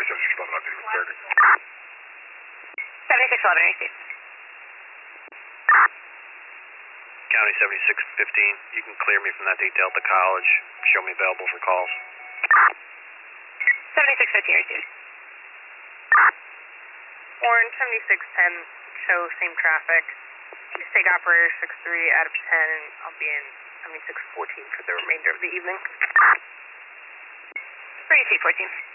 responding out to you, 30. 7611, receive. County 7615, you can clear me from that detail at the college. Show me available for calls. 7615, receive. Warren 7610, show same traffic. Just take operator 63 out of 10, and I'll be in 7614 for the remainder of the evening. Receive 14.